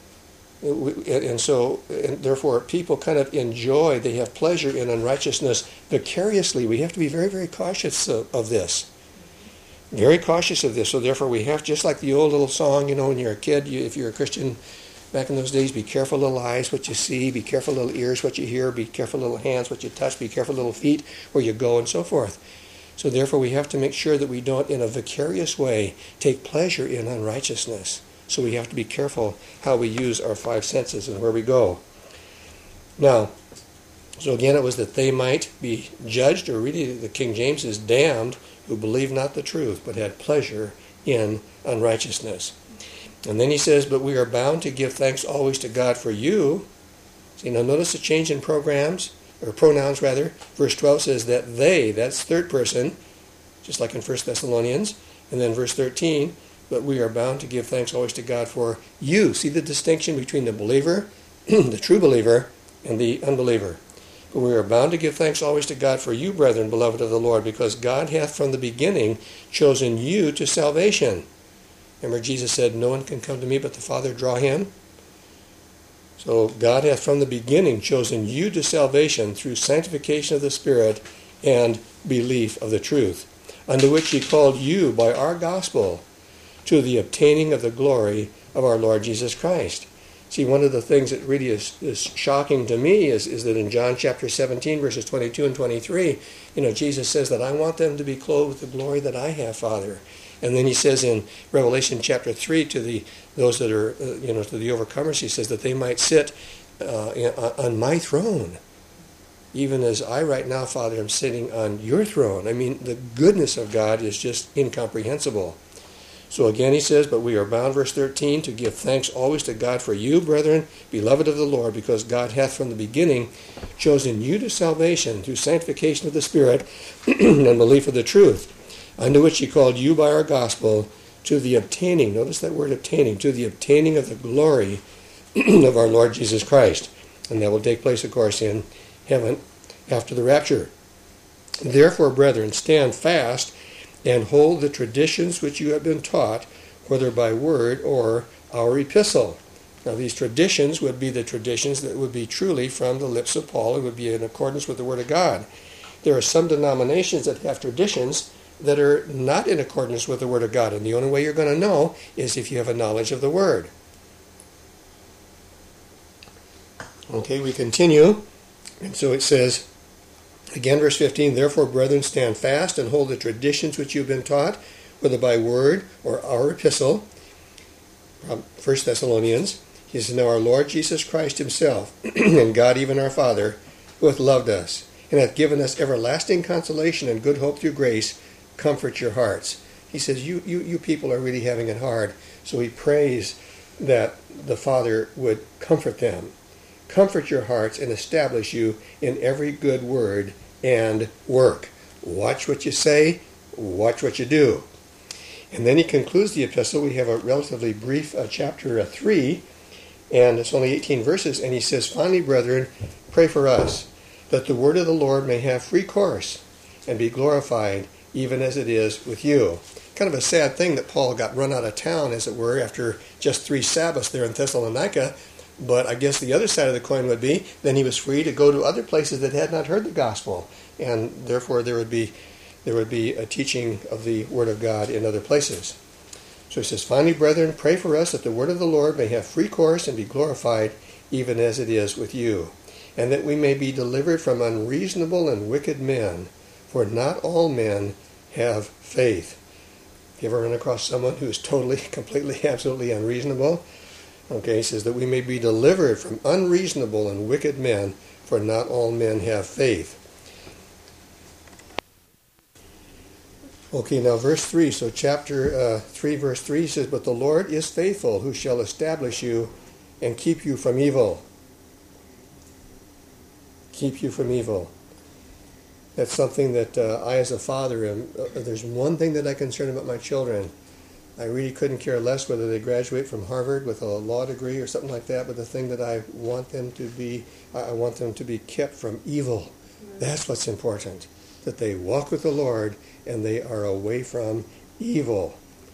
And therefore, people kind of enjoy, they have pleasure in unrighteousness vicariously. We have to be very, very cautious of this. Very cautious of this. So therefore, we have, just like the old little song, when you're a kid, if you're a Christian back in those days, be careful little eyes what you see, be careful little ears what you hear, be careful little hands what you touch, be careful little feet where you go, and so forth. So therefore, we have to make sure that we don't, in a vicarious way, take pleasure in unrighteousness. So we have to be careful how we use our five senses and where we go. Now, so again, it was that they might be judged, or really the King James is damned, who believe not the truth, but had pleasure in unrighteousness. And then he says, but we are bound to give thanks always to God for you. See, now notice the change in pronouns. Verse 12 says that they, that's third person, just like in 1 Thessalonians. And then verse 13, but we are bound to give thanks always to God for you. See the distinction between the believer, the true believer, and the unbeliever. But we are bound to give thanks always to God for you, brethren, beloved of the Lord, because God hath from the beginning chosen you to salvation. Remember, Jesus said, no one can come to me but the Father draw him. So God hath from the beginning chosen you to salvation through sanctification of the Spirit and belief of the truth, unto which he called you by our gospel to the obtaining of the glory of our Lord Jesus Christ. See, one of the things that really is shocking to me is that in John chapter 17, verses 22 and 23, Jesus says that I want them to be clothed with the glory that I have, Father. And then he says in Revelation chapter 3 to those that are, to the overcomers, he says that they might sit on my throne, even as I right now, Father, am sitting on your throne. I mean, the goodness of God is just incomprehensible. So again he says, but we are bound, verse 13, to give thanks always to God for you, brethren, beloved of the Lord, because God hath from the beginning chosen you to salvation through sanctification of the Spirit and belief of the truth, unto which he called you by our gospel to the obtaining, notice that word obtaining, to the obtaining of the glory of our Lord Jesus Christ. And that will take place, of course, in heaven after the rapture. Therefore, brethren, stand fast and hold the traditions which you have been taught, whether by word or our epistle. Now, these traditions would be the traditions that would be truly from the lips of Paul. It would be in accordance with the Word of God. There are some denominations that have traditions that are not in accordance with the Word of God, and the only way you're going to know is if you have a knowledge of the Word. Okay, we continue. And so it says, again, verse 15, therefore, brethren, stand fast and hold the traditions which you have been taught, whether by word or our epistle. 1 Thessalonians. He says, now our Lord Jesus Christ himself, and God even our Father, who hath loved us, and hath given us everlasting consolation and good hope through grace, comfort your hearts. He says, you people are really having it hard. So he prays that the Father would comfort them. Comfort your hearts and establish you in every good word and work. Watch what you say, watch what you do. And then he concludes the epistle. We have a relatively brief chapter 3, and it's only 18 verses, and he says, finally, brethren, pray for us, that the word of the Lord may have free course and be glorified, even as it is with you. Kind of a sad thing that Paul got run out of town, as it were, after just 3 Sabbaths there in Thessalonica. But I guess the other side of the coin would be, then he was free to go to other places that had not heard the gospel. And therefore there would be a teaching of the Word of God in other places. So he says, finally, brethren, pray for us that the word of the Lord may have free course and be glorified, even as it is with you, and that we may be delivered from unreasonable and wicked men, for not all men have faith. You ever run across someone who is totally, completely, absolutely unreasonable? Okay, he says that we may be delivered from unreasonable and wicked men, for not all men have faith. Okay, now verse 3. So chapter 3, verse 3 says, "But the Lord is faithful, who shall establish you and keep you from evil." Keep you from evil. That's something that I as a father am. There's one thing that I'm concerned about my children. I really couldn't care less whether they graduate from Harvard with a law degree or something like that, but the thing that I want them to be, I want them to be kept from evil. That's what's important, that they walk with the Lord and they are away from evil.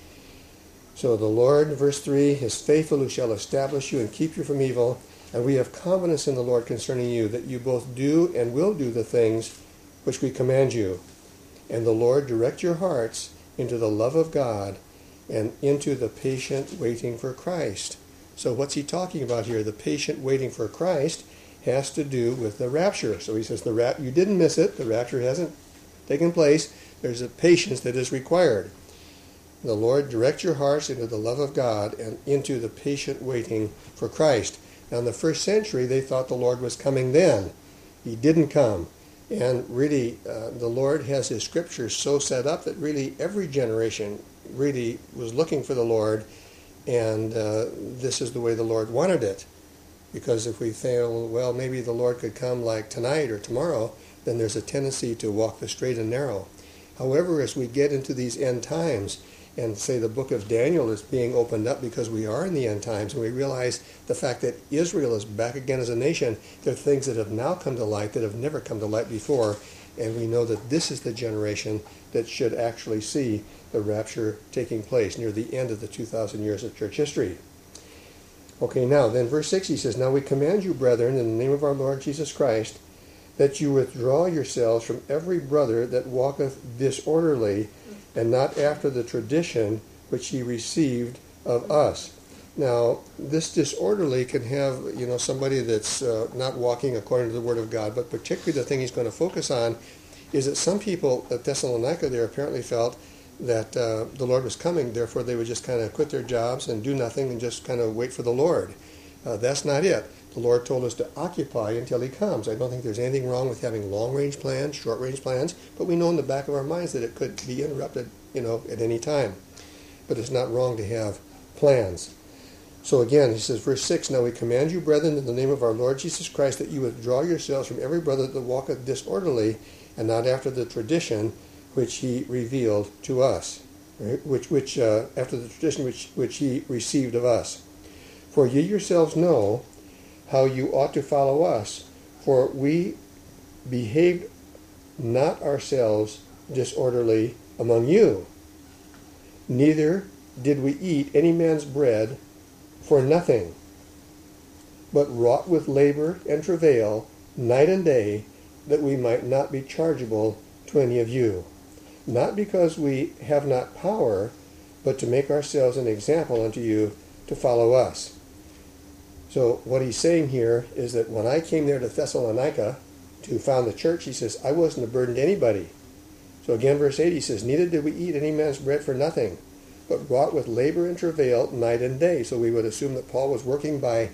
So the Lord, verse 3, is faithful, who shall establish you and keep you from evil. And we have confidence in the Lord concerning you, that you both do and will do the things which we command you. And the Lord direct your hearts into the love of God and into the patient waiting for Christ. So what's he talking about here? The patient waiting for Christ has to do with the rapture. So he says, you didn't miss it. The rapture hasn't taken place. There's a patience that is required. The Lord direct your hearts into the love of God and into the patient waiting for Christ. Now in the first century, they thought the Lord was coming then. He didn't come. And really, the Lord has his scriptures so set up that really every generation really was looking for the Lord, and this is the way the Lord wanted it. Because if we think, well, maybe the Lord could come like tonight or tomorrow, then there's a tendency to walk the straight and narrow. However, as we get into these end times, and say the book of Daniel is being opened up because we are in the end times, and we realize the fact that Israel is back again as a nation, there are things that have now come to light that have never come to light before, and we know that this is the generation that should actually see the rapture taking place near the end of the 2,000 years of church history. Okay, now, then verse 6, he says, "Now we command you, brethren, in the name of our Lord Jesus Christ, that you withdraw yourselves from every brother that walketh disorderly, and not after the tradition which ye received of us." Now, this disorderly can have, somebody that's not walking according to the Word of God, but particularly the thing he's going to focus on is that some people at Thessalonica there apparently felt that the Lord was coming, therefore they would just kind of quit their jobs and do nothing and just kind of wait for the Lord. That's not it. The Lord told us to occupy until he comes. I don't think there's anything wrong with having long-range plans, short-range plans, but we know in the back of our minds that it could be interrupted, at any time. But it's not wrong to have plans. So again, he says, verse 6, "Now we command you, brethren, in the name of our Lord Jesus Christ, that you withdraw yourselves from every brother that walketh disorderly, and not after the tradition which he revealed to us," right? After the tradition which he received of us. "For ye yourselves know how you ought to follow us, for we behaved not ourselves disorderly among you, neither did we eat any man's bread for nothing, but wrought with labor and travail night and day, that we might not be chargeable to any of you, not because we have not power, but to make ourselves an example unto you to follow us." So what he's saying here is that when I came there to Thessalonica to found the church, he says, I wasn't a burden to anybody. So again, verse 8, he says, "Neither did we eat any man's bread for nothing, but wrought with labor and travail night and day." So we would assume that Paul was working by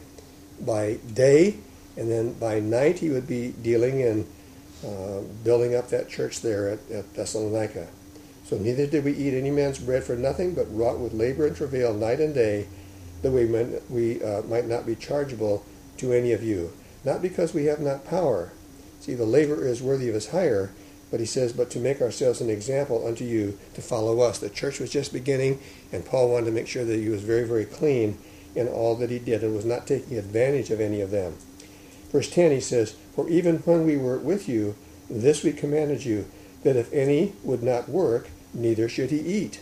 day, and then by night he would be dealing in building up that church there at Thessalonica. So neither did we eat any man's bread for nothing, but wrought with labor and travail night and day, that we might not be chargeable to any of you. Not because we have not power. See, the labor is worthy of his hire, but he says, but to make ourselves an example unto you to follow us. The church was just beginning, and Paul wanted to make sure that he was very, very clean in all that he did and was not taking advantage of any of them. Verse 10, he says, "For even when we were with you, this we commanded you, that if any would not work, neither should he eat."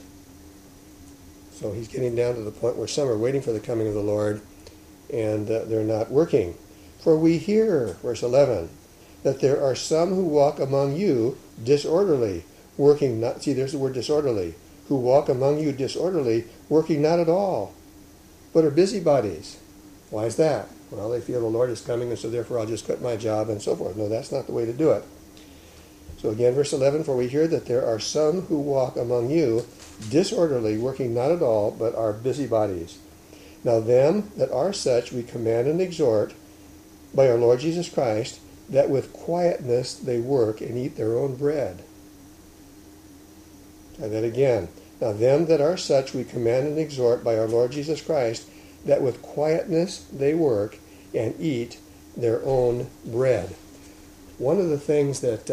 So he's getting down to the point where some are waiting for the coming of the Lord, and they're not working. "For we hear," verse 11, "that there are some who walk among you disorderly, working not," see, there's the word disorderly, "who walk among you disorderly, working not at all, but are busybodies." Why is that? Well, they feel the Lord is coming, and so therefore I'll just quit my job and so forth. No, that's not the way to do it. So again, verse 11, "For we hear that there are some who walk among you disorderly, working not at all, but are busybodies. Now them that are such we command and exhort by our Lord Jesus Christ, that with quietness they work and eat their own bread." Try that again. Now them that are such we command and exhort by our Lord Jesus Christ, that with quietness they work and eat their own bread. One of the things that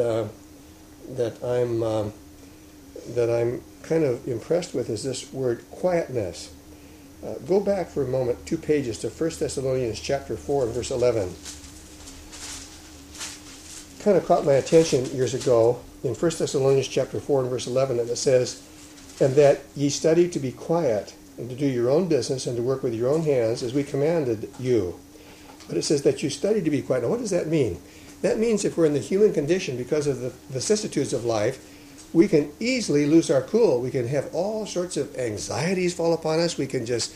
I'm kind of impressed with is this word quietness. Go back for a moment 2 pages to 1 Thessalonians chapter 4 and verse 11. Kind of caught my attention years ago in 1 Thessalonians chapter 4 and verse 11, and it says, "And that ye study to be quiet, and to do your own business, and to work with your own hands, as we commanded you." But it says that you study to be quiet. Now what does that mean? That means if we're in the human condition because of the vicissitudes of life, we can easily lose our cool. We can have all sorts of anxieties fall upon us. We can just,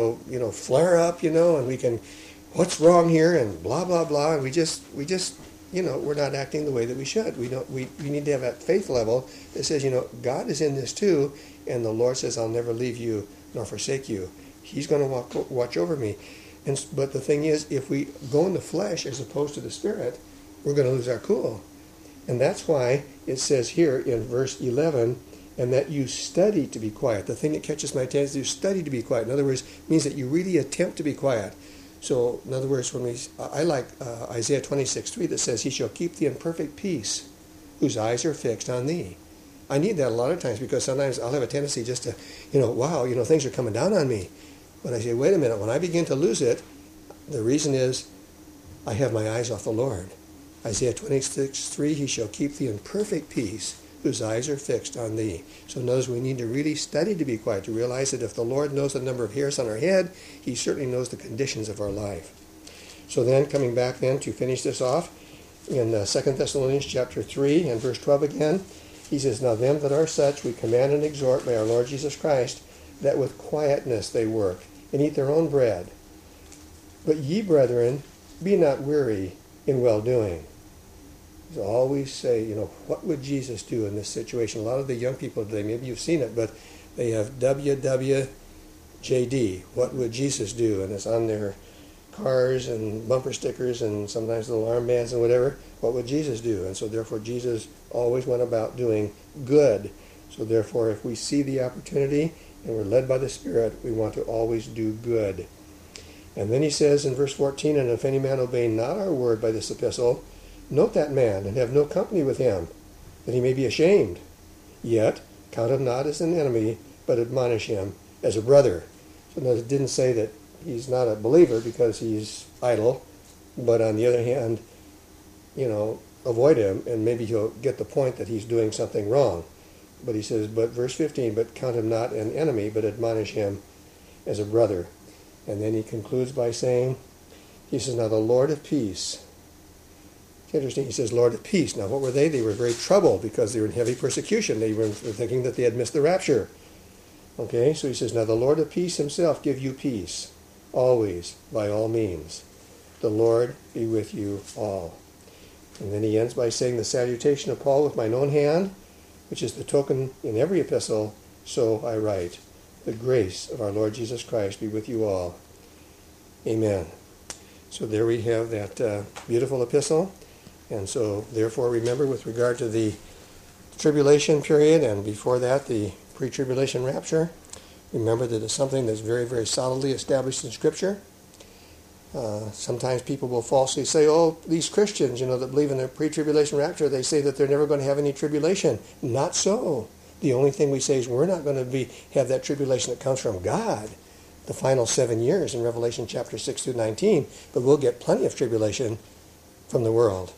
flare up, and we can, what's wrong here, and blah, blah, blah. And we just, we're not acting the way that we should. We need to have that faith level that says, God is in this too, and the Lord says, I'll never leave you nor forsake you. He's going to watch over me. But the thing is, if we go in the flesh as opposed to the spirit, we're going to lose our cool. And that's why it says here in verse 11, and that you study to be quiet. The thing that catches my attention is you study to be quiet. In other words, it means that you really attempt to be quiet. So, in other words, I like Isaiah 26:3 that says, He shall keep thee in perfect peace, whose eyes are fixed on thee. I need that a lot of times because sometimes I'll have a tendency just to, things are coming down on me. But I say, wait a minute, when I begin to lose it, the reason is I have my eyes off the Lord. Isaiah 26:3, He shall keep thee in perfect peace, whose eyes are fixed on thee. So notice we need to really study to be quiet, to realize that if the Lord knows the number of hairs on our head, He certainly knows the conditions of our life. So then, coming back then to finish this off, in 2 Thessalonians chapter 3 and verse 12 again, he says, Now them that are such we command and exhort by our Lord Jesus Christ, that with quietness they work, and eat their own bread. But ye, brethren, be not weary in well-doing. So always say, what would Jesus do in this situation? A lot of the young people today, maybe you've seen it, but they have WWJD, what would Jesus do? And it's on their cars and bumper stickers and sometimes little armbands and whatever. What would Jesus do? And so therefore Jesus always went about doing good. So therefore if we see the opportunity and we're led by the Spirit, we want to always do good. And then he says in verse 14, And if any man obey not our word by this epistle, note that man, and have no company with him, that he may be ashamed. Yet count him not as an enemy, but admonish him as a brother. So notice it didn't say that he's not a believer because he's idle, but on the other hand, avoid him, and maybe he'll get the point that he's doing something wrong. But he says, but verse 15, but count him not an enemy, but admonish him as a brother. And then he concludes by saying, he says, Now the Lord of peace. It's interesting, he says, Lord of peace. Now what were they? They were very troubled because they were in heavy persecution. They were thinking that they had missed the rapture. Okay, so he says, Now the Lord of peace himself give you peace, always, by all means. The Lord be with you all. And then he ends by saying, The salutation of Paul with mine own hand, which is the token in every epistle, so I write. The grace of our Lord Jesus Christ be with you all. Amen. So there we have that beautiful epistle. And so therefore remember, with regard to the tribulation period and before that the pre-tribulation rapture, remember that it's something that's very, very solidly established in Scripture. Sometimes people will falsely say, these Christians, that believe in the pre-tribulation rapture, they say that they're never going to have any tribulation. Not so. The only thing we say is we're not going to have that tribulation that comes from God, the final 7 years in Revelation chapter 6 through 19, but we'll get plenty of tribulation from the world.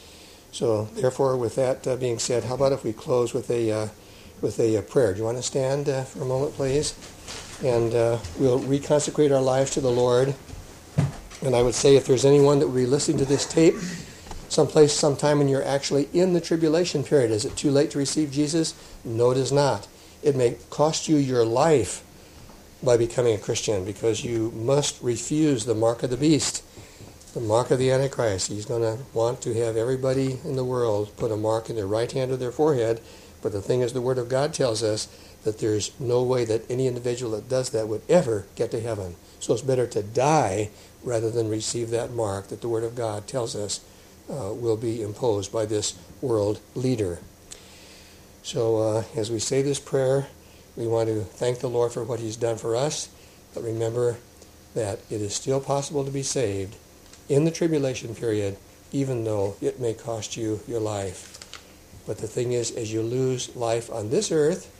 So therefore, with that being said, how about if we close with a prayer? Do you want to stand for a moment, please? And we'll reconsecrate our lives to the Lord. And I would say if there's anyone that will be listening to this tape someplace, sometime when you're actually in the tribulation period, is it too late to receive Jesus? No, it is not. It may cost you your life by becoming a Christian, because you must refuse the mark of the beast, the mark of the Antichrist. He's going to want to have everybody in the world put a mark in their right hand or their forehead. But the thing is, the Word of God tells us that there's no way that any individual that does that would ever get to heaven. So it's better to die rather than receive that mark that the Word of God tells us will be imposed by this world leader. So as we say this prayer, we want to thank the Lord for what he's done for us, but remember that it is still possible to be saved in the tribulation period, even though it may cost you your life. But the thing is, as you lose life on this earth,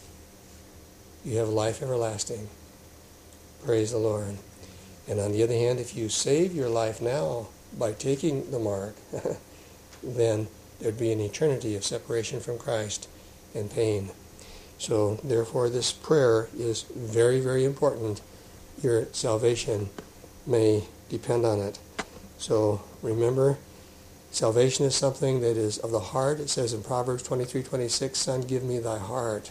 you have life everlasting. Praise the Lord. And on the other hand, if you save your life now by taking the mark, then there'd be an eternity of separation from Christ and pain. So therefore this prayer is very, very important. Your salvation may depend on it. So remember, salvation is something that is of the heart. It says in Proverbs 23:26, "Son, give me thy heart."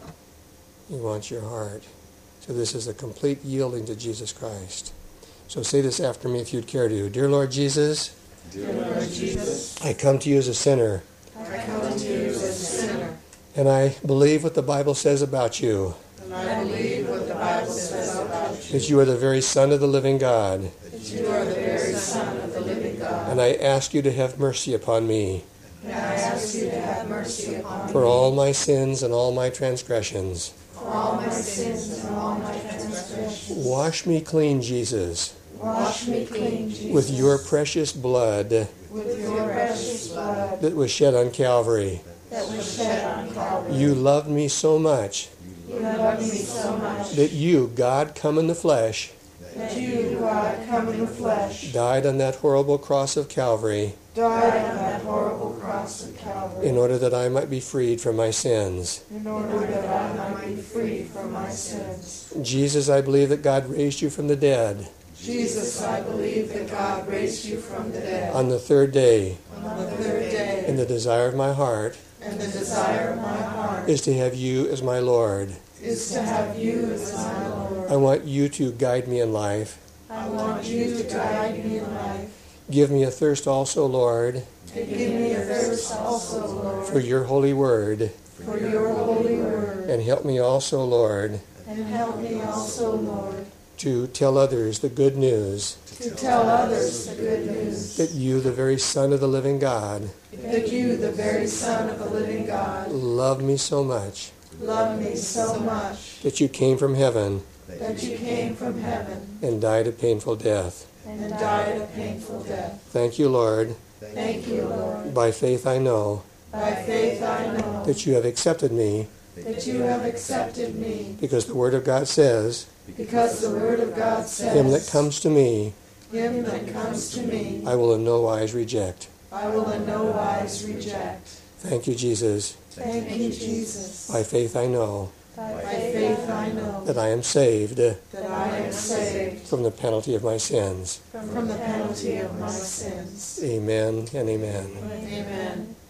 He wants your heart. So this is a complete yielding to Jesus Christ. So say this after me if you'd care to. Dear Lord Jesus, Dear Lord Jesus, I come to you as a sinner. I come to you as a sinner. And I believe what the Bible says about you. And I believe what the Bible says about you. That you are the very Son of the living God. That you are the very Son of the living God. And I ask you to have mercy upon me. And I ask you to have mercy upon me. For all my sins and all my transgressions. For all my sins and all my transgressions. Wash me clean, Jesus. Wash me clean, Jesus. With your precious blood. With your precious blood. That was shed on Calvary. That was shed on Calvary. You loved me so much. You loved me so much. That you, God come in the flesh, That you, God, come in the flesh. died on that horrible cross of Calvary. Died on that horrible cross of Calvary. In order that I might be freed from my sins. In order that I might be free from my sins. Jesus, I believe that God raised you from the dead. Jesus, I believe that God raised you from the dead. On the third day. On the third day. And the desire of my heart. And the desire of my heart. Is to have you as my Lord. Is to have you as my Lord. I want you to guide me in life. I want you to guide me in life. Give me a thirst also, Lord. And give me a thirst also, Lord. For your holy word. For your holy word. And help me also, Lord. And help me also, Lord. To tell others the good news. To tell others the good news. That you, the very Son of the living God. That you, the very Son of the living God. Loved me so much. Loved me so much. That you came from heaven. That you came from heaven. And died a painful death. And died a painful death. Thank you, Lord. Thank you, Lord. By faith I know. By faith I know. That you have accepted me. That you have accepted me. Because the Word of God says. Because the Word of God says. Him that comes to me. Him that comes to me. I will in no wise reject. I will in no wise reject. Thank you, Jesus. Thank you, Jesus. By faith I know. By faith I know. That I am saved. That I am saved. From the penalty of my sins. From the penalty of my sins. Amen and amen. Amen.